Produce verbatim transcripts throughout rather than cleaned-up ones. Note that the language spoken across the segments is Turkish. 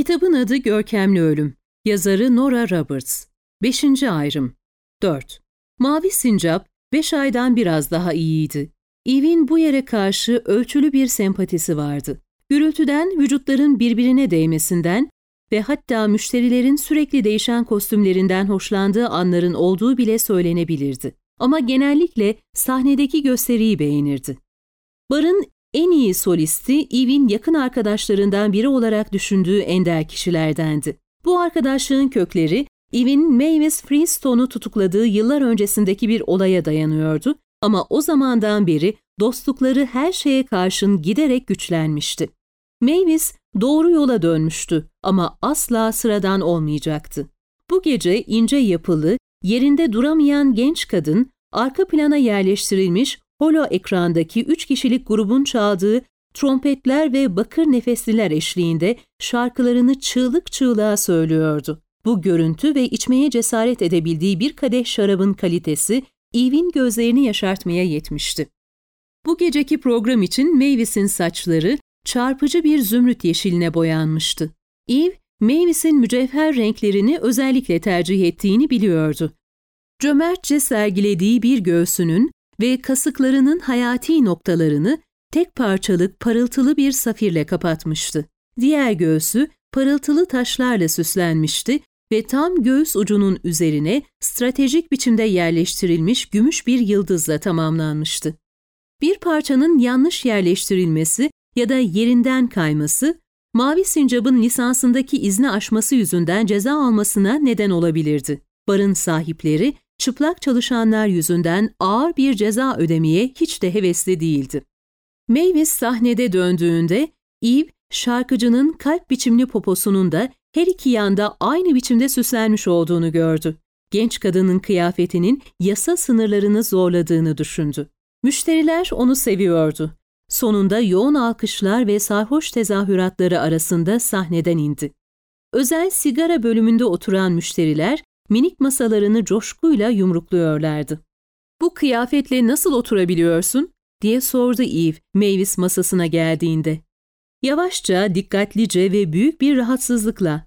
Kitabın adı Görkemli Ölüm. Yazarı Nora Roberts. Beşinci ayrım. dört. Mavi Sincap, beş aydan biraz daha iyiydi. Eve'in bu yere karşı ölçülü bir sempatisi vardı. Gürültüden, vücutların birbirine değmesinden ve hatta müşterilerin sürekli değişen kostümlerinden hoşlandığı anların olduğu bile söylenebilirdi. Ama genellikle sahnedeki gösteriyi beğenirdi. Barın en iyi solisti Eve'in yakın arkadaşlarından biri olarak düşündüğü ender kişilerdendi. Bu arkadaşlığın kökleri Eve'in Mavis Freestone'u tutukladığı yıllar öncesindeki bir olaya dayanıyordu ama o zamandan beri dostlukları her şeye karşın giderek güçlenmişti. Mavis doğru yola dönmüştü ama asla sıradan olmayacaktı. Bu gece ince yapılı, yerinde duramayan genç kadın, arka plana yerleştirilmiş holo ekrandaki üç kişilik grubun çaldığı trompetler ve bakır nefesliler eşliğinde şarkılarını çığlık çığlığa söylüyordu. Bu görüntü ve içmeye cesaret edebildiği bir kadeh şarabın kalitesi Eve'in gözlerini yaşartmaya yetmişti. Bu geceki program için Mavis'in saçları çarpıcı bir zümrüt yeşiline boyanmıştı. Eve, Mavis'in mücevher renklerini özellikle tercih ettiğini biliyordu. Cömertçe sergilediği bir göğsünün ve kasıklarının hayati noktalarını tek parçalık parıltılı bir safirle kapatmıştı. Diğer göğsü parıltılı taşlarla süslenmişti ve tam göğüs ucunun üzerine stratejik biçimde yerleştirilmiş gümüş bir yıldızla tamamlanmıştı. Bir parçanın yanlış yerleştirilmesi ya da yerinden kayması, Mavi Sincap'ın lisansındaki izni aşması yüzünden ceza almasına neden olabilirdi. Barın sahipleri, çıplak çalışanlar yüzünden ağır bir ceza ödemeye hiç de hevesli değildi. Mavis sahnede döndüğünde, Eve, şarkıcının kalp biçimli poposunun da her iki yanda aynı biçimde süslenmiş olduğunu gördü. Genç kadının kıyafetinin yasa sınırlarını zorladığını düşündü. Müşteriler onu seviyordu. Sonunda yoğun alkışlar ve sarhoş tezahüratları arasında sahneden indi. Özel sigara bölümünde oturan müşteriler minik masalarını coşkuyla yumrukluyorlardı. "Bu kıyafetle nasıl oturabiliyorsun?" diye sordu Eve, Mavis masasına geldiğinde. Yavaşça, dikkatlice ve büyük bir rahatsızlıkla.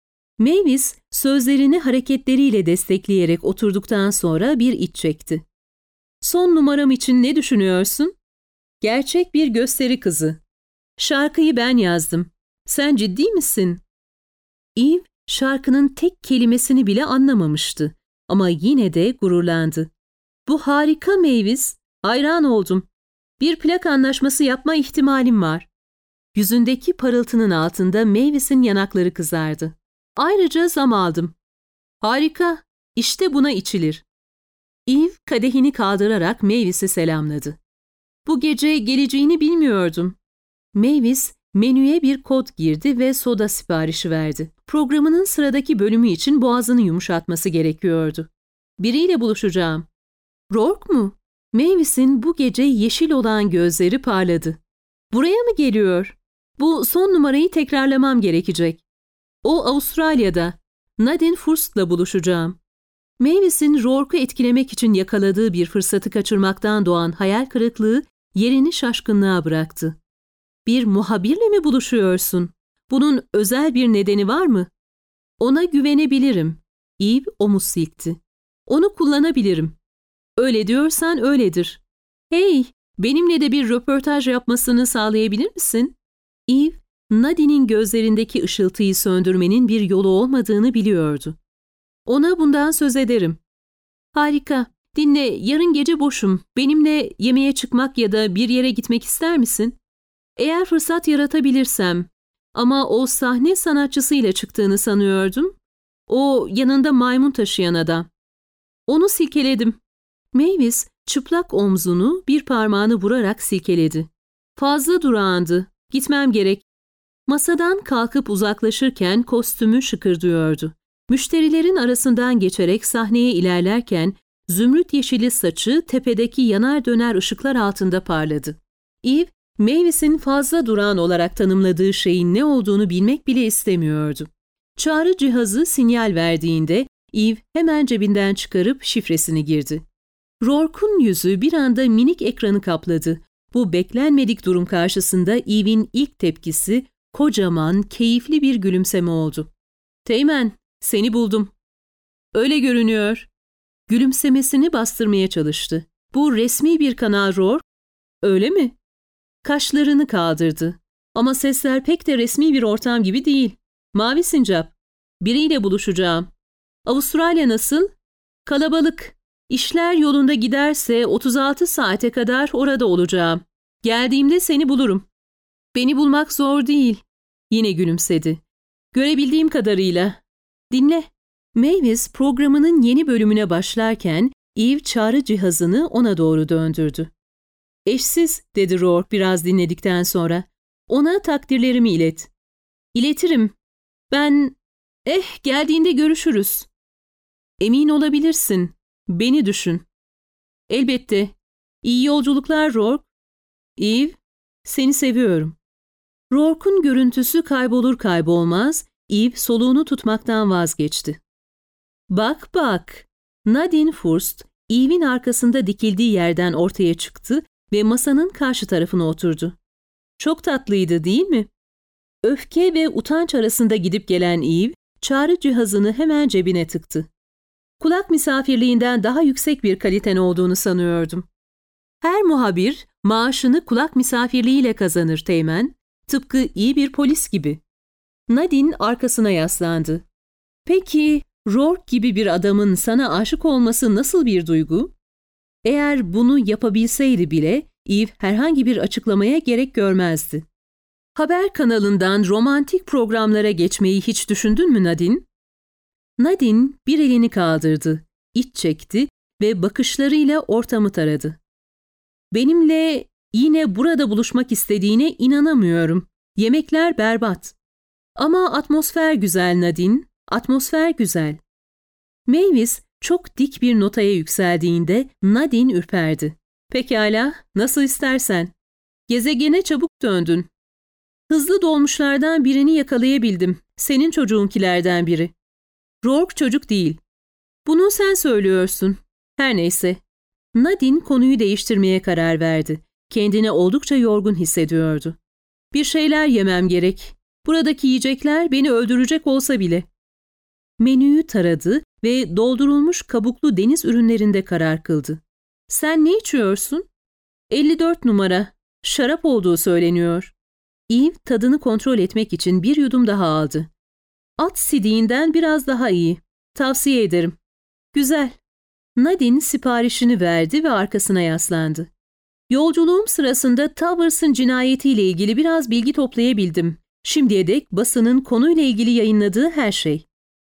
Mavis, sözlerini hareketleriyle destekleyerek oturduktan sonra bir iç çekti. "Son numaram için ne düşünüyorsun?" "Gerçek bir gösteri kızı. Şarkıyı ben yazdım. Sen ciddi misin?" Eve, şarkının tek kelimesini bile anlamamıştı ama yine de gururlandı. "Bu harika Mavis, hayran oldum. Bir plak anlaşması yapma ihtimalim var." Yüzündeki parıltının altında Mavis'in yanakları kızardı. "Ayrıca zam aldım." "Harika, işte buna içilir." Eve kadehini kaldırarak Mavis'i selamladı. "Bu gece geleceğini bilmiyordum." Mavis menüye bir kod girdi ve soda siparişi verdi. Programının sıradaki bölümü için boğazını yumuşatması gerekiyordu. "Biriyle buluşacağım." "Rourke mu?" Mavis'in bu gece yeşil olan gözleri parladı. "Buraya mı geliyor? Bu son numarayı tekrarlamam gerekecek." "O Avustralya'da. Nadine Furst'la buluşacağım." Mavis'in Rourke'u etkilemek için yakaladığı bir fırsatı kaçırmaktan doğan hayal kırıklığı yerini şaşkınlığa bıraktı. "Bir muhabirle mi buluşuyorsun? Bunun özel bir nedeni var mı?" "Ona güvenebilirim." Eve omuz silkti. "Onu kullanabilirim." "Öyle diyorsan öyledir." "Hey, benimle de bir röportaj yapmasını sağlayabilir misin?" Eve, Nadine'in gözlerindeki ışıltıyı söndürmenin bir yolu olmadığını biliyordu. "Ona bundan söz ederim." "Harika. Dinle, yarın gece boşum. Benimle yemeğe çıkmak ya da bir yere gitmek ister misin?" "Eğer fırsat yaratabilirsem. Ama o sahne sanatçısıyla çıktığını sanıyordum. O yanında maymun taşıyan adam." "Onu silkeledim." Mavis çıplak omzunu bir parmağını vurarak silkeledi. "Fazla durağandı. Gitmem gerek." Masadan kalkıp uzaklaşırken kostümü şıkırdıyordu. Müşterilerin arasından geçerek sahneye ilerlerken zümrüt yeşili saçı tepedeki yanar döner ışıklar altında parladı. Eve, Mavis'in fazla durağan olarak tanımladığı şeyin ne olduğunu bilmek bile istemiyordu. Çağrı cihazı sinyal verdiğinde Eve hemen cebinden çıkarıp şifresini girdi. Rourke'un yüzü bir anda minik ekranı kapladı. Bu beklenmedik durum karşısında Eve'in ilk tepkisi kocaman, keyifli bir gülümseme oldu. Teğmen, seni buldum. Öyle görünüyor. Gülümsemesini bastırmaya çalıştı. Bu resmi bir kanal Rourke. Öyle mi? Kaşlarını kaldırdı. Ama sesler pek de resmi bir ortam gibi değil. Mavi sincap. Biriyle buluşacağım. Avustralya nasıl? Kalabalık. İşler yolunda giderse otuz altı saate kadar orada olacağım. Geldiğimde seni bulurum. Beni bulmak zor değil. Yine gülümsedi. Görebildiğim kadarıyla. Dinle. Mavis programının yeni bölümüne başlarken Eve çağrı cihazını ona doğru döndürdü. Eşsiz, dedi Rourke biraz dinledikten sonra. Ona takdirlerimi ilet. İletirim. Ben... Eh, geldiğinde görüşürüz. Emin olabilirsin. Beni düşün. Elbette. İyi yolculuklar Rourke. Eve, seni seviyorum. Rourke'un görüntüsü kaybolur kaybolmaz, Eve soluğunu tutmaktan vazgeçti. Bak bak. Nadine Furst, Eve'in arkasında dikildiği yerden ortaya çıktı ve masanın karşı tarafına oturdu. Çok tatlıydı, değil mi? Öfke ve utanç arasında gidip gelen Eve, çağrı cihazını hemen cebine tıktı. Kulak misafirliğinden daha yüksek bir kaliten olduğunu sanıyordum. Her muhabir maaşını kulak misafirliğiyle kazanır Teğmen, tıpkı iyi bir polis gibi. Nadine arkasına yaslandı. Peki, Rourke gibi bir adamın sana aşık olması nasıl bir duygu? Eğer bunu yapabilseydi bile Eve herhangi bir açıklamaya gerek görmezdi. Haber kanalından romantik programlara geçmeyi hiç düşündün mü Nadine? Nadine bir elini kaldırdı, iç çekti ve bakışlarıyla ortamı taradı. Benimle yine burada buluşmak istediğine inanamıyorum. Yemekler berbat. Ama atmosfer güzel Nadine, atmosfer güzel. Mavis çok dik bir notaya yükseldiğinde Nadine ürperdi. Pekala, nasıl istersen. Gezegene çabuk döndün. Hızlı dolmuşlardan birini yakalayabildim. Senin çocuğunkilerden biri. Rourke çocuk değil. Bunu sen söylüyorsun. Her neyse. Nadine konuyu değiştirmeye karar verdi. Kendini oldukça yorgun hissediyordu. Bir şeyler yemem gerek. Buradaki yiyecekler beni öldürecek olsa bile. Menüyü taradı ve doldurulmuş kabuklu deniz ürünlerinde karar kıldı. Sen ne içiyorsun? elli dört numara. Şarap olduğu söyleniyor. Eve tadını kontrol etmek için bir yudum daha aldı. At sidiğinden biraz daha iyi. Tavsiye ederim. Güzel. Nadine siparişini verdi ve arkasına yaslandı. Yolculuğum sırasında Towers'ın cinayetiyle ilgili biraz bilgi toplayabildim. Şimdiye dek basının konuyla ilgili yayınladığı her şey.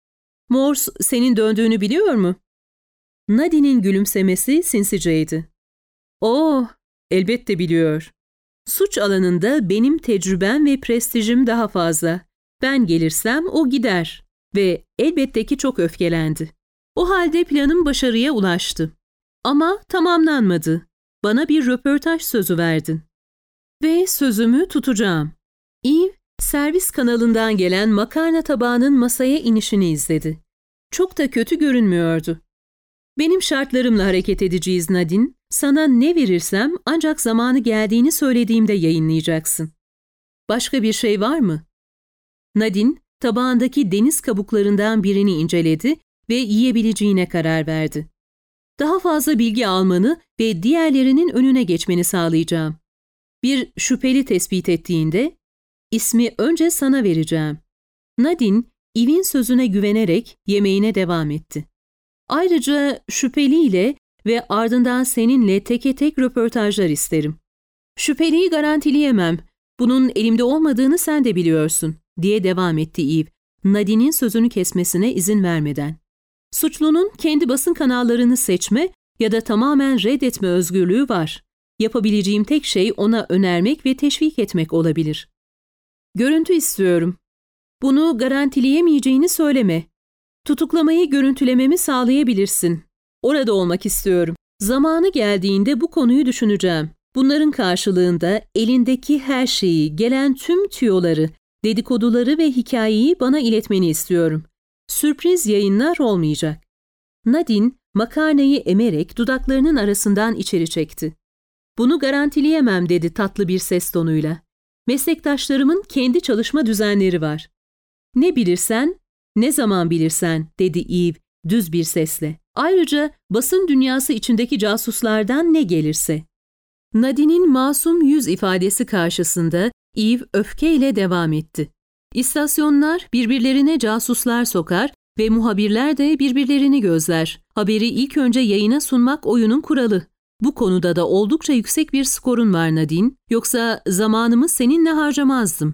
Morse senin döndüğünü biliyor mu? Nadine'in gülümsemesi sinsiceydi. Oo, elbette biliyor. Suç alanında benim tecrübem ve prestijim daha fazla. Ben gelirsem o gider ve elbette ki çok öfkelendi. O halde planım başarıya ulaştı. Ama tamamlanmadı. Bana bir röportaj sözü verdin. Ve sözümü tutacağım. Eve, servis kanalından gelen makarna tabağının masaya inişini izledi. Çok da kötü görünmüyordu. Benim şartlarımla hareket edeceğiz Nadine. Sana ne verirsem ancak zamanı geldiğini söylediğimde yayınlayacaksın. Başka bir şey var mı? Nadine, tabağındaki deniz kabuklarından birini inceledi ve yiyebileceğine karar verdi. Daha fazla bilgi almanı ve diğerlerinin önüne geçmeni sağlayacağım. Bir şüpheli tespit ettiğinde, ismi önce sana vereceğim. Nadine, Eve'in sözüne güvenerek yemeğine devam etti. Ayrıca şüpheliyle ve ardından seninle teke tek röportajlar isterim. Şüpheliyi garantileyemem. Bunun elimde olmadığını sen de biliyorsun, diye devam etti Eve, Nadine'in sözünü kesmesine izin vermeden. Suçlunun kendi basın kanallarını seçme ya da tamamen reddetme özgürlüğü var. Yapabileceğim tek şey ona önermek ve teşvik etmek olabilir. Görüntü istiyorum. Bunu garantileyemeyeceğini söyleme. Tutuklamayı görüntülememi sağlayabilirsin. Orada olmak istiyorum. Zamanı geldiğinde bu konuyu düşüneceğim. Bunların karşılığında elindeki her şeyi, gelen tüm tüyoları, dedikoduları ve hikayeyi bana iletmeni istiyorum. Sürpriz yayınlar olmayacak. Nadine, makarnayı emerek dudaklarının arasından içeri çekti. Bunu garantileyemem dedi tatlı bir ses tonuyla. Meslektaşlarımın kendi çalışma düzenleri var. Ne bilirsen, ne zaman bilirsen, dedi Eve düz bir sesle. Ayrıca basın dünyası içindeki casuslardan ne gelirse. Nadine'in masum yüz ifadesi karşısında Eve öfkeyle devam etti. İstasyonlar birbirlerine casuslar sokar ve muhabirler de birbirlerini gözler. Haberi ilk önce yayına sunmak oyunun kuralı. Bu konuda da oldukça yüksek bir skorun var Nadine, yoksa zamanımı seninle harcamazdım.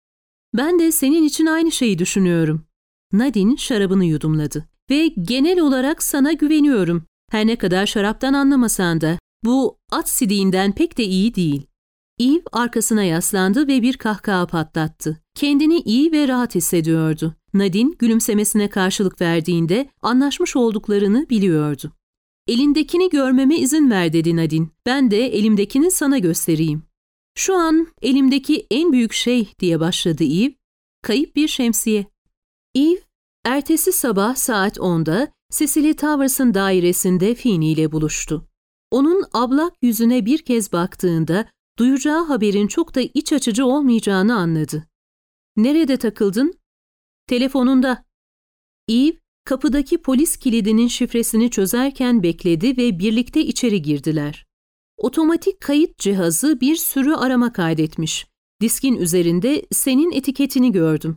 Ben de senin için aynı şeyi düşünüyorum. Nadine şarabını yudumladı. Ve genel olarak sana güveniyorum. Her ne kadar şaraptan anlamasan da bu at sidiğinden pek de iyi değil. Eve arkasına yaslandı ve bir kahkaha patlattı. Kendini iyi ve rahat hissediyordu. Nadine gülümsemesine karşılık verdiğinde anlaşmış olduklarını biliyordu. Elindekini görmeme izin ver dedi Nadine. Ben de elimdekini sana göstereyim. Şu an elimdeki en büyük şey diye başladı Eve. Kayıp bir şemsiye. Eve, ertesi sabah saat onda Cecily Towers'ın dairesinde Feeney ile buluştu. Onun ablak yüzüne bir kez baktığında duyacağı haberin çok da iç açıcı olmayacağını anladı. Nerede takıldın? Telefonunda. Eve, kapıdaki polis kilidinin şifresini çözerken bekledi ve birlikte içeri girdiler. Otomatik kayıt cihazı bir sürü arama kaydetmiş. Diskin üzerinde senin etiketini gördüm.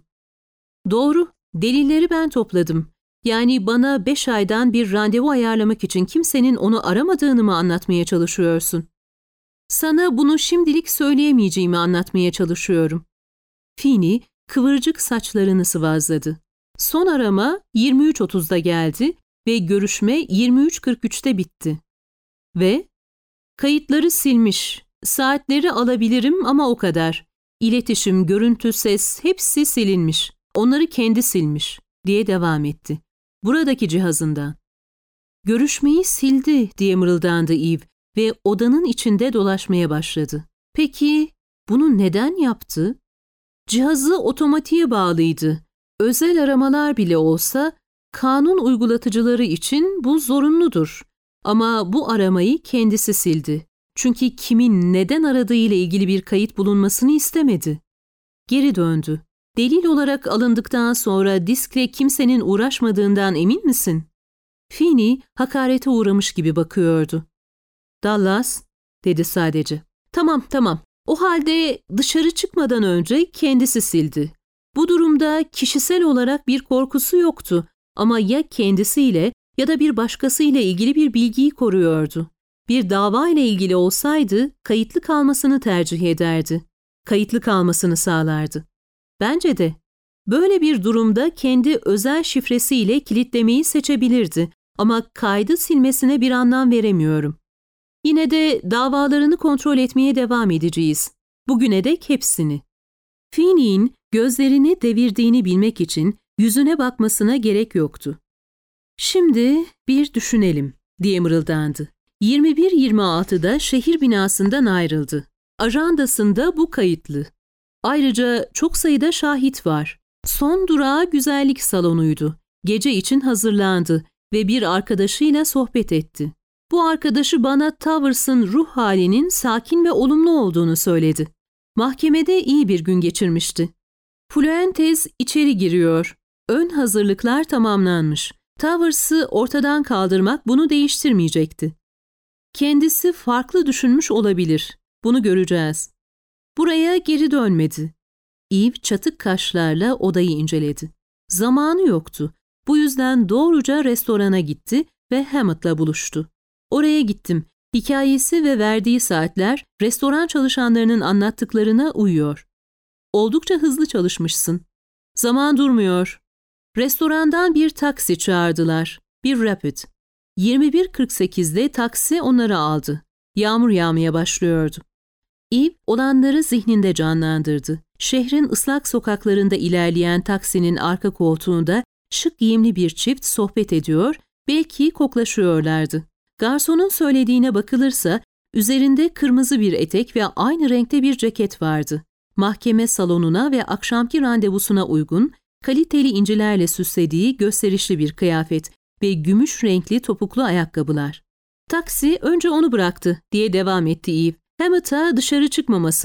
Doğru, delilleri ben topladım. Yani bana beş aydan bir randevu ayarlamak için kimsenin onu aramadığını mı anlatmaya çalışıyorsun? Sana bunu şimdilik söyleyemeyeceğimi anlatmaya çalışıyorum. Feeney kıvırcık saçlarını sıvazladı. Son arama yirmi üç otuzda geldi ve görüşme yirmi üç kırk üçte bitti. Ve kayıtları silmiş, saatleri alabilirim ama o kadar. İletişim, görüntü, ses hepsi silinmiş. Onları kendi silmiş diye devam etti. Buradaki cihazından. Görüşmeyi sildi diye mırıldandı Eve ve odanın içinde dolaşmaya başladı. Peki bunu neden yaptı? Cihazı otomatiğe bağlıydı. Özel aramalar bile olsa kanun uygulatıcıları için bu zorunludur. Ama bu aramayı kendisi sildi. Çünkü kimin neden aradığı ile ilgili bir kayıt bulunmasını istemedi. Geri döndü. Delil olarak alındıktan sonra diskle kimsenin uğraşmadığından emin misin? Feeney hakarete uğramış gibi bakıyordu. Dallas, dedi sadece. Tamam, tamam. O halde dışarı çıkmadan önce kendisi sildi. Bu durumda kişisel olarak bir korkusu yoktu ama ya kendisiyle ya da bir başkasıyla ilgili bir bilgiyi koruyordu. Bir dava ile ilgili olsaydı kayıtlı kalmasını tercih ederdi. Kayıtlı kalmasını sağlardı. Bence de. Böyle bir durumda kendi özel şifresiyle kilitlemeyi seçebilirdi ama kaydı silmesine bir anlam veremiyorum. Yine de davalarını kontrol etmeye devam edeceğiz. Bugüne dek hepsini. Feeney'in gözlerini devirdiğini bilmek için yüzüne bakmasına gerek yoktu. Şimdi bir düşünelim diye mırıldandı. yirmi bir yirmi altıda şehir binasından ayrıldı. Ajandasında bu kayıtlı. Ayrıca çok sayıda şahit var. Son durağı güzellik salonuydu. Gece için hazırlandı ve bir arkadaşıyla sohbet etti. Bu arkadaşı bana Towers'ın ruh halinin sakin ve olumlu olduğunu söyledi. Mahkemede iyi bir gün geçirmişti. Fuentes içeri giriyor. Ön hazırlıklar tamamlanmış. Towers'ı ortadan kaldırmak bunu değiştirmeyecekti. Kendisi farklı düşünmüş olabilir. Bunu göreceğiz. Buraya geri dönmedi. Eve çatık kaşlarla odayı inceledi. Zamanı yoktu. Bu yüzden doğruca restorana gitti ve Hammett'la buluştu. Oraya gittim. Hikayesi ve verdiği saatler restoran çalışanlarının anlattıklarına uyuyor. Oldukça hızlı çalışmışsın. Zaman durmuyor. Restorandan bir taksi çağırdılar. Bir Rapid. yirmi bir kırk sekizde taksi onları aldı. Yağmur yağmaya başlıyordu. Eve olanları zihninde canlandırdı. Şehrin ıslak sokaklarında ilerleyen taksinin arka koltuğunda şık giyimli bir çift sohbet ediyor, belki koklaşıyorlardı. Garsonun söylediğine bakılırsa üzerinde kırmızı bir etek ve aynı renkte bir ceket vardı. Mahkeme salonuna ve akşamki randevusuna uygun, kaliteli incilerle süslediği gösterişli bir kıyafet ve gümüş renkli topuklu ayakkabılar. Taksi önce onu bıraktı diye devam etti Eve. Hammett'a dışarı çıkmamasını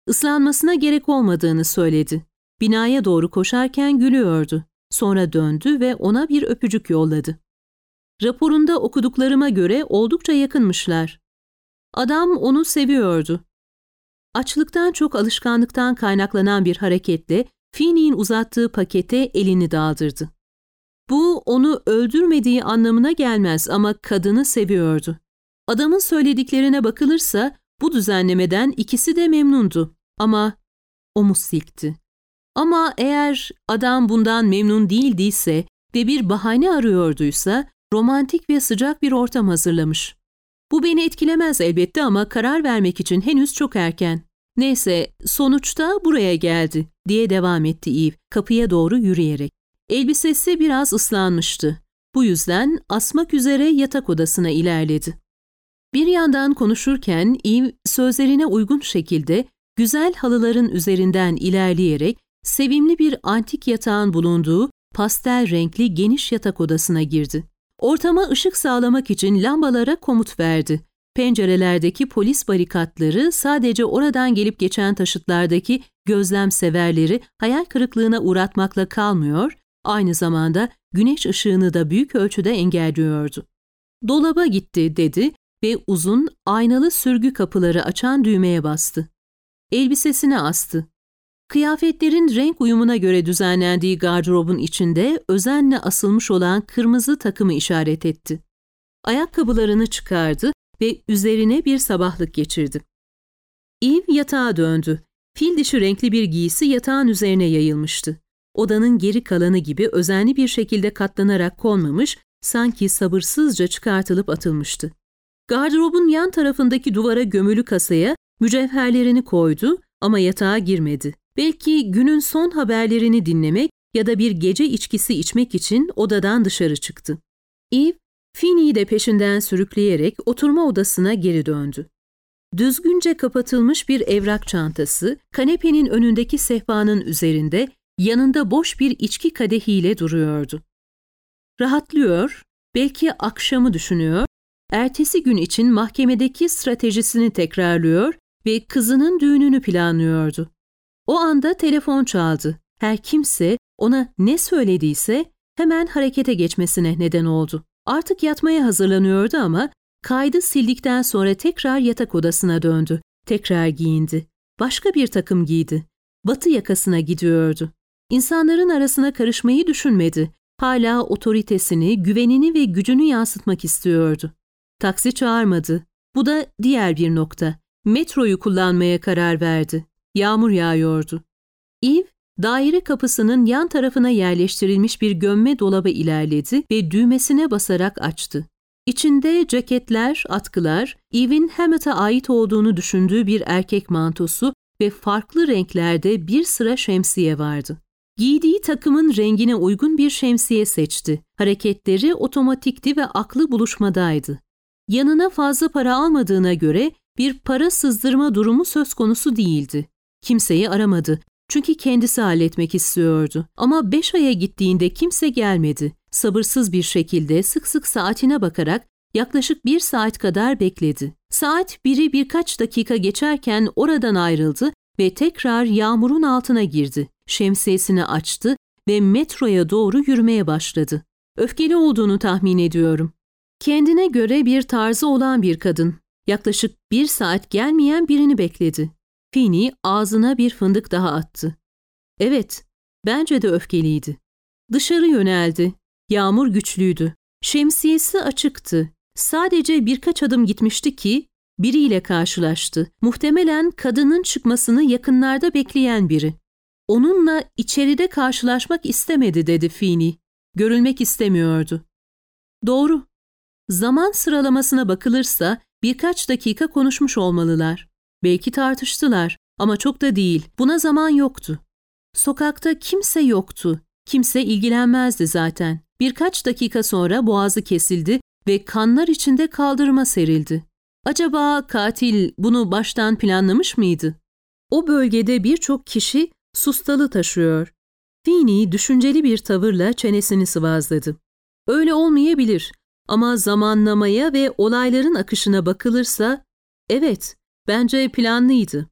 Islanmasına gerek olmadığını söyledi. Binaya doğru koşarken gülüyordu. Sonra döndü ve ona bir öpücük yolladı. Raporunda okuduklarıma göre oldukça yakınmışlar. Adam onu seviyordu. Açlıktan çok alışkanlıktan kaynaklanan bir hareketle Feeney'in uzattığı pakete elini daldırdı. Bu onu öldürmediği anlamına gelmez ama kadını seviyordu. Adamın söylediklerine bakılırsa bu düzenlemeden ikisi de memnundu ama omuz silkti. Ama eğer adam bundan memnun değildiyse ve bir bahane arıyorduysa romantik ve sıcak bir ortam hazırlamış. Bu beni etkilemez elbette ama karar vermek için henüz çok erken. Neyse, sonuçta buraya geldi diye devam etti Eve kapıya doğru yürüyerek. Elbisesi biraz ıslanmıştı. Bu yüzden asmak üzere yatak odasına ilerledi. Bir yandan konuşurken Eve sözlerine uygun şekilde güzel halıların üzerinden ilerleyerek sevimli bir antik yatağın bulunduğu pastel renkli geniş yatak odasına girdi. Ortama ışık sağlamak için lambalara komut verdi. Pencerelerdeki polis barikatları sadece oradan gelip geçen taşıtlardaki gözlemseverleri hayal kırıklığına uğratmakla kalmıyor, aynı zamanda güneş ışığını da büyük ölçüde engelliyordu. Dolaba gitti dedi ve uzun, aynalı sürgü kapıları açan düğmeye bastı. Elbisesine astı. Kıyafetlerin renk uyumuna göre düzenlendiği gardırobun içinde özenle asılmış olan kırmızı takımı işaret etti. Ayakkabılarını çıkardı ve üzerine bir sabahlık geçirdi. Eve yatağa döndü. Fil dişi renkli bir giysi yatağın üzerine yayılmıştı. Odanın geri kalanı gibi özenli bir şekilde katlanarak konmamış, sanki sabırsızca çıkartılıp atılmıştı. Gardırobun yan tarafındaki duvara gömülü kasaya mücevherlerini koydu ama yatağa girmedi. Belki günün son haberlerini dinlemek ya da bir gece içkisi içmek için odadan dışarı çıktı. Eve, Feeney'i de peşinden sürükleyerek oturma odasına geri döndü. Düzgünce kapatılmış bir evrak çantası, kanepenin önündeki sehpanın üzerinde, yanında boş bir içki kadehiyle duruyordu. Rahatlıyor, belki akşamı düşünüyor, ertesi gün için mahkemedeki stratejisini tekrarlıyor ve kızının düğününü planlıyordu. O anda telefon çaldı. Her kimse ona ne söylediyse hemen harekete geçmesine neden oldu. Artık yatmaya hazırlanıyordu ama kaydı sildikten sonra tekrar yatak odasına döndü. Tekrar giyindi. Başka bir takım giydi. Batı yakasına gidiyordu. İnsanların arasına karışmayı düşünmedi. Hala otoritesini, güvenini ve gücünü yansıtmak istiyordu. Taksi çağırmadı. Bu da diğer bir nokta. Metroyu kullanmaya karar verdi. Yağmur yağıyordu. Eve, daire kapısının yan tarafına yerleştirilmiş bir gömme dolaba ilerledi ve düğmesine basarak açtı. İçinde ceketler, atkılar, Eve'in Hammett'a ait olduğunu düşündüğü bir erkek mantosu ve farklı renklerde bir sıra şemsiye vardı. Giydiği takımın rengine uygun bir şemsiye seçti. Hareketleri otomatikti ve aklı buluşmadaydı. Yanına fazla para almadığına göre bir para sızdırma durumu söz konusu değildi. Kimseyi aramadı çünkü kendisi halletmek istiyordu. Ama beş aya gittiğinde kimse gelmedi. Sabırsız bir şekilde sık sık saatine bakarak yaklaşık bir saat kadar bekledi. Saat biri birkaç dakika geçerken oradan ayrıldı ve tekrar yağmurun altına girdi. Şemsiyesini açtı ve metroya doğru yürümeye başladı. Öfkeli olduğunu tahmin ediyorum. Kendine göre bir tarzı olan bir kadın. Yaklaşık bir saat gelmeyen birini bekledi. Feeney ağzına bir fındık daha attı. Evet, bence de öfkeliydi. Dışarı yöneldi. Yağmur güçlüydü. Şemsiyesi açıktı. Sadece birkaç adım gitmişti ki biriyle karşılaştı. Muhtemelen kadının çıkmasını yakınlarda bekleyen biri. Onunla içeride karşılaşmak istemedi dedi Feeney. Görülmek istemiyordu. Doğru. Zaman sıralamasına bakılırsa birkaç dakika konuşmuş olmalılar. Belki tartıştılar ama çok da değil. Buna zaman yoktu. Sokakta kimse yoktu. Kimse ilgilenmezdi zaten. Birkaç dakika sonra boğazı kesildi ve kanlar içinde kaldırıma serildi. Acaba katil bunu baştan planlamış mıydı? O bölgede birçok kişi sustalı taşıyor. Feeney düşünceli bir tavırla çenesini sıvazladı. Öyle olmayabilir ama zamanlamaya ve olayların akışına bakılırsa evet, bence planlıydı.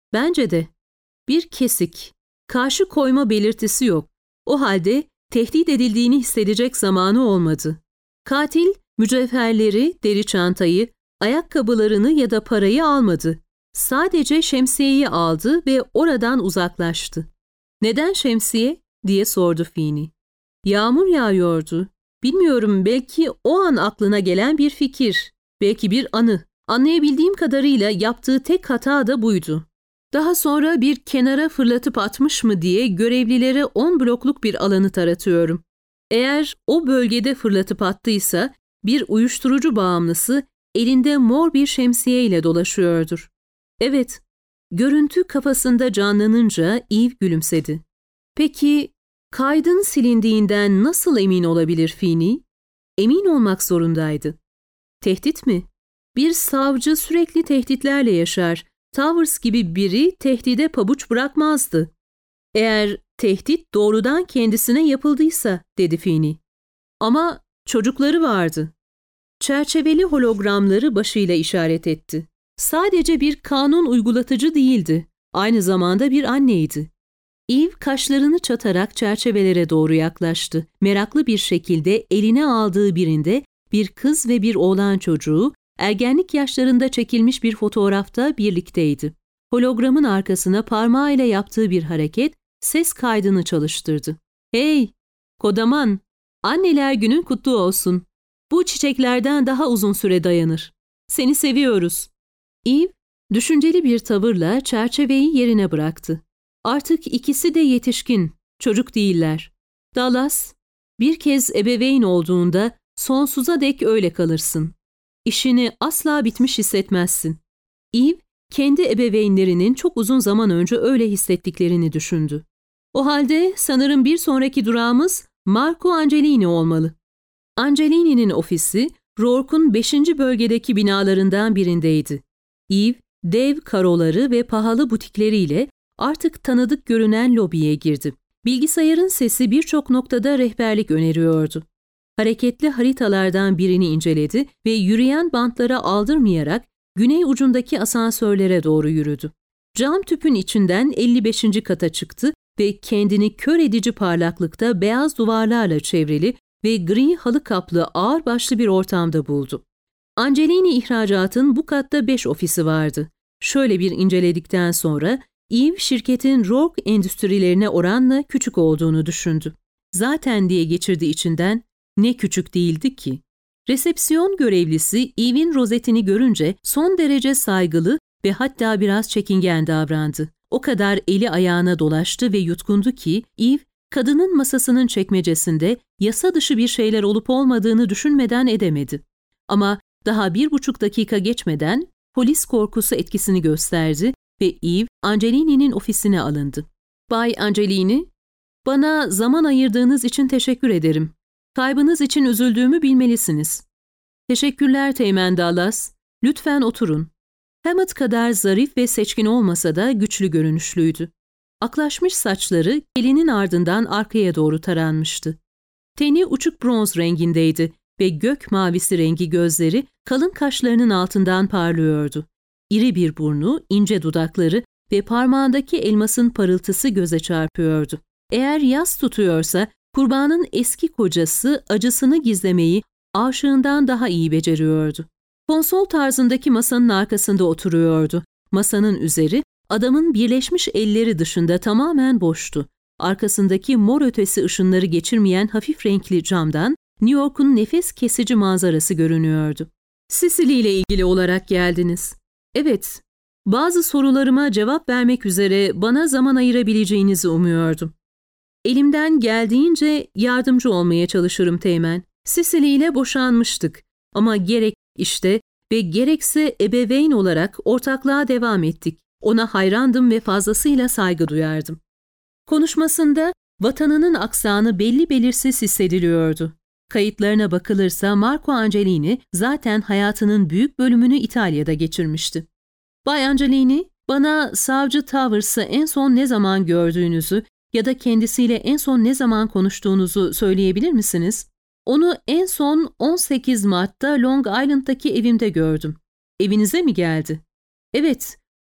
Bence de. Bir kesik, karşı koyma belirtisi yok. O halde tehdit edildiğini hissedecek zamanı olmadı. Katil, mücevherleri, deri çantayı, ayakkabılarını ya da parayı almadı. Sadece şemsiyeyi aldı ve oradan uzaklaştı. "Neden şemsiye?" diye sordu Fini. "Yağmur yağıyordu. Bilmiyorum, belki o an aklına gelen bir fikir, belki bir anı. Anlayabildiğim kadarıyla yaptığı tek hata da buydu. Daha sonra bir kenara fırlatıp atmış mı diye görevlilere on blokluk bir alanı taratıyorum. Eğer o bölgede fırlatıp attıysa bir uyuşturucu bağımlısı elinde mor bir şemsiye ile dolaşıyordur." Evet, görüntü kafasında canlanınca Eve gülümsedi. "Peki kaydın silindiğinden nasıl emin olabilir Fini?" Emin olmak zorundaydı. Tehdit mi? Bir savcı sürekli tehditlerle yaşar. Towers gibi biri tehdide pabuç bırakmazdı. "Eğer tehdit doğrudan kendisine yapıldıysa," dedi Fini. "Ama çocukları vardı." Çerçeveli hologramları başıyla işaret etti. Sadece bir kanun uygulatıcı değildi. Aynı zamanda bir anneydi. Eve kaşlarını çatarak çerçevelere doğru yaklaştı. Meraklı bir şekilde eline aldığı birinde bir kız ve bir oğlan çocuğu ergenlik yaşlarında çekilmiş bir fotoğrafta birlikteydi. Hologramın arkasına parmağıyla yaptığı bir hareket ses kaydını çalıştırdı. "Hey, kodaman, anneler günün kutlu olsun. Bu çiçeklerden daha uzun süre dayanır. Seni seviyoruz." Eve, düşünceli bir tavırla çerçeveyi yerine bıraktı. Artık ikisi de yetişkin, çocuk değiller. "Dallas, bir kez ebeveyn olduğunda sonsuza dek öyle kalırsın. İşini asla bitmiş hissetmezsin." Eve, kendi ebeveynlerinin çok uzun zaman önce öyle hissettiklerini düşündü. "O halde sanırım bir sonraki durağımız Marco Angelini olmalı." Angelini'nin ofisi, Rourke'un beşinci bölgedeki binalarından birindeydi. Eve, dev karoları ve pahalı butikleriyle artık tanıdık görünen lobiye girdi. Bilgisayarın sesi birçok noktada rehberlik öneriyordu. Hareketli haritalardan birini inceledi ve yürüyen bantlara aldırmayarak güney ucundaki asansörlere doğru yürüdü. Cam tüpün içinden elli beşinci kata çıktı ve kendini kör edici parlaklıkta beyaz duvarlarla çevrili ve gri halı kaplı ağırbaşlı bir ortamda buldu. Angelini İhracat'ın bu katta beş ofisi vardı. Şöyle bir inceledikten sonra Eve şirketin Rourke endüstrilerine oranla küçük olduğunu düşündü. Zaten diye geçirdi içinden, ne küçük değildi ki. Resepsiyon görevlisi Eve'in rozetini görünce son derece saygılı ve hatta biraz çekingen davrandı. O kadar eli ayağına dolaştı ve yutkundu ki Eve, kadının masasının çekmecesinde yasa dışı bir şeyler olup olmadığını düşünmeden edemedi. Ama daha bir buçuk dakika geçmeden polis korkusu etkisini gösterdi ve Eve, Angelini'nin ofisine alındı. "Bay Angelini, bana zaman ayırdığınız için teşekkür ederim. Kaybınız için üzüldüğümü bilmelisiniz." "Teşekkürler Teğmen Dallas. Lütfen oturun." Hammett kadar zarif ve seçkin olmasa da güçlü görünüşlüydü. Aklaşmış saçları elinin ardından arkaya doğru taranmıştı. Teni uçuk bronz rengindeydi ve gök mavisi rengi gözleri kalın kaşlarının altından parlıyordu. İri bir burnu, ince dudakları ve parmağındaki elmasın parıltısı göze çarpıyordu. Eğer yas tutuyorsa kurbanın eski kocası acısını gizlemeyi aşığından daha iyi beceriyordu. Konsol tarzındaki masanın arkasında oturuyordu. Masanın üzeri adamın birleşmiş elleri dışında tamamen boştu. Arkasındaki mor ötesi ışınları geçirmeyen hafif renkli camdan New York'un nefes kesici manzarası görünüyordu. "Sicily ile ilgili olarak geldiniz." "Evet, bazı sorularıma cevap vermek üzere bana zaman ayırabileceğinizi umuyordum." "Elimden geldiğince yardımcı olmaya çalışırım Teğmen. Sicily ile boşanmıştık ama gerek işte ve gerekse ebeveyn olarak ortaklığa devam ettik. Ona hayrandım ve fazlasıyla saygı duyardım." Konuşmasında vatanının aksanı belli belirsiz hissediliyordu. Kayıtlarına bakılırsa Marco Angelini zaten hayatının büyük bölümünü İtalya'da geçirmişti. "Bay Angelini, bana Savcı Towers'ı en son ne zaman gördüğünüzü ya da kendisiyle en son ne zaman konuştuğunuzu söyleyebilir misiniz?" "Onu en son on sekiz Mart'ta Long Island'daki evimde gördüm." "Evinize mi geldi?" "Evet,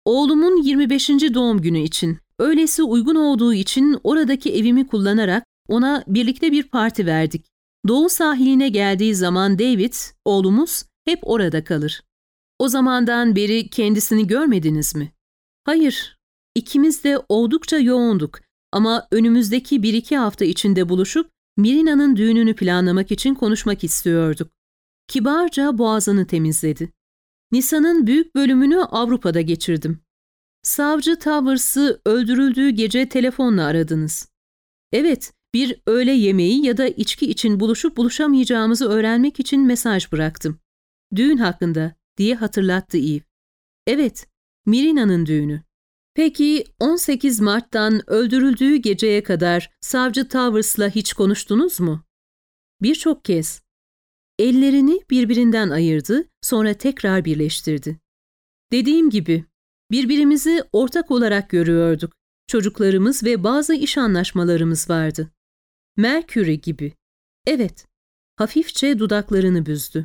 Oğlumun yirmi beşinci doğum günü için, öylesi uygun olduğu için oradaki evimi kullanarak ona birlikte bir parti verdik. Doğu sahiline geldiği zaman David, oğlumuz, hep orada kalır. O zamandan beri kendisini görmediniz mi? Hayır, ikimiz de oldukça yoğunduk ama önümüzdeki bir iki hafta içinde buluşup Mirina'nın düğününü planlamak için konuşmak istiyorduk. Kibarca boğazını temizledi. Nisan'ın büyük bölümünü Avrupa'da geçirdim. Savcı Towers'ı öldürüldüğü gece telefonla aradınız. Evet, bir öğle yemeği ya da içki için buluşup buluşamayacağımızı öğrenmek için mesaj bıraktım. Düğün hakkında diye hatırlattı Eve. Evet, Mirina'nın düğünü. Peki on sekiz Mart'tan öldürüldüğü geceye kadar Savcı Towers'la hiç konuştunuz mu? Birçok kez. Ellerini birbirinden ayırdı, sonra tekrar birleştirdi. Dediğim gibi, birbirimizi ortak olarak görüyorduk. Çocuklarımız ve bazı iş anlaşmalarımız vardı. Mercury gibi. Evet, hafifçe dudaklarını büzdü.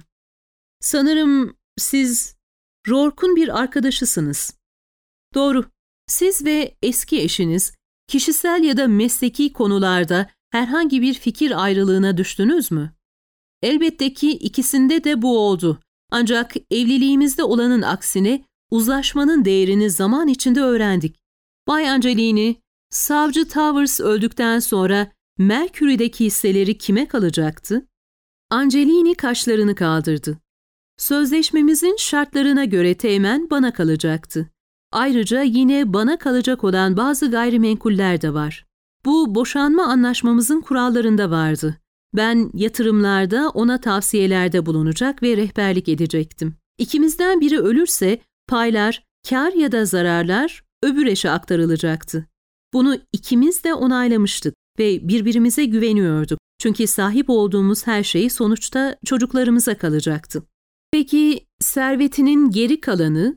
Sanırım siz Rourke'un bir arkadaşısınız. Doğru, siz ve eski eşiniz kişisel ya da mesleki konularda herhangi bir fikir ayrılığına düştünüz mü? Elbette ki ikisinde de bu oldu. Ancak evliliğimizde olanın aksine uzlaşmanın değerini zaman içinde öğrendik. Bay Angelini, Savcı Towers öldükten sonra Mercury'deki hisseleri kime kalacaktı? Angelini kaşlarını kaldırdı. Sözleşmemizin şartlarına göre teğmen bana kalacaktı. Ayrıca yine bana kalacak olan bazı gayrimenkuller de var. Bu boşanma anlaşmamızın kurallarında vardı. Ben yatırımlarda ona tavsiyelerde bulunacak ve rehberlik edecektim. İkimizden biri ölürse paylar, kar ya da zararlar öbür eşe aktarılacaktı. Bunu ikimiz de onaylamıştık ve birbirimize güveniyorduk. Çünkü sahip olduğumuz her şey sonuçta çocuklarımıza kalacaktı. Peki servetinin geri kalanı,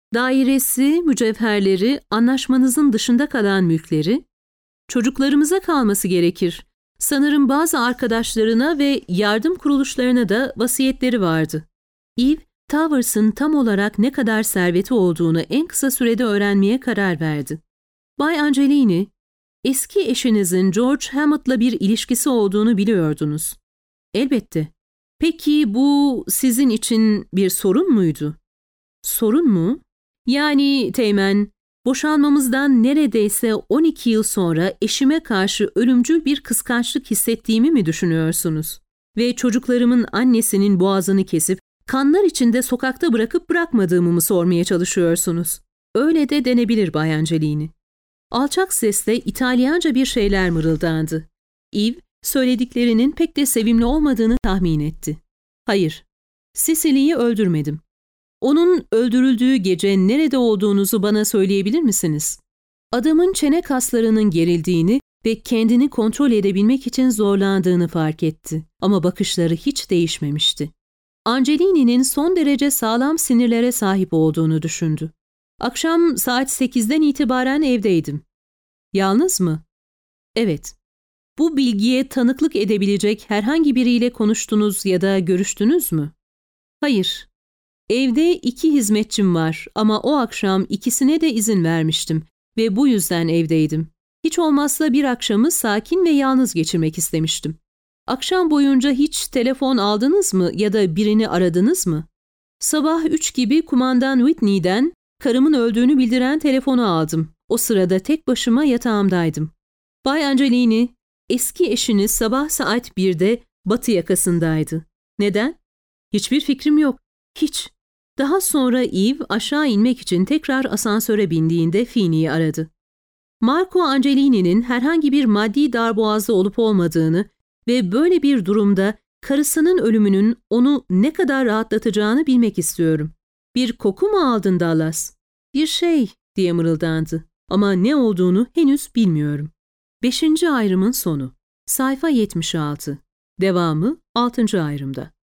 dairesi, mücevherleri, anlaşmanızın dışında kalan mülkleri, çocuklarımıza kalması gerekir. Sanırım bazı arkadaşlarına ve yardım kuruluşlarına da vasiyetleri vardı. Eve, Towers'ın tam olarak ne kadar serveti olduğunu en kısa sürede öğrenmeye karar verdi. Bay Angelini, eski eşinizin George Hammond'la bir ilişkisi olduğunu biliyordunuz. Elbette. Peki bu sizin için bir sorun muydu? Sorun mu? Yani Teğmen, boşanmamızdan neredeyse on iki yıl sonra eşime karşı ölümcül bir kıskançlık hissettiğimi mi düşünüyorsunuz? Ve çocuklarımın annesinin boğazını kesip kanlar içinde sokakta bırakıp bırakmadığımı mı sormaya çalışıyorsunuz? Öyle de denebilir Bay Angelini. Alçak sesle İtalyanca bir şeyler mırıldandı. Eve, söylediklerinin pek de sevimli olmadığını tahmin etti. Hayır, Cecily'yi öldürmedim. Onun öldürüldüğü gece nerede olduğunuzu bana söyleyebilir misiniz? Adamın çene kaslarının gerildiğini ve kendini kontrol edebilmek için zorlandığını fark etti. Ama bakışları hiç değişmemişti. Angelini'nin son derece sağlam sinirlere sahip olduğunu düşündü. Akşam saat sekizden itibaren evdeydim. Yalnız mı? Evet. Bu bilgiye tanıklık edebilecek herhangi biriyle konuştunuz ya da görüştünüz mü? Hayır. Evde iki hizmetçim var ama o akşam ikisine de izin vermiştim ve bu yüzden evdeydim. Hiç olmazsa bir akşamı sakin ve yalnız geçirmek istemiştim. Akşam boyunca hiç telefon aldınız mı ya da birini aradınız mı? Sabah üç gibi kumandan Whitney'den karımın öldüğünü bildiren telefonu aldım. O sırada tek başıma yatağımdaydım. Bay Angelini, eski eşiniz sabah saat birde batı yakasındaydı. Neden? Hiçbir fikrim yok. Hiç. Daha sonra Eve aşağı inmek için tekrar asansöre bindiğinde Feeney'i aradı. Marco Angelini'nin herhangi bir maddi darboğazı olup olmadığını ve böyle bir durumda karısının ölümünün onu ne kadar rahatlatacağını bilmek istiyorum. Bir koku mu aldın Dallas? Bir şey diye mırıldandı ama ne olduğunu henüz bilmiyorum. Beşinci ayrımın sonu. Sayfa yetmiş altı. Devamı altıncı ayrımda.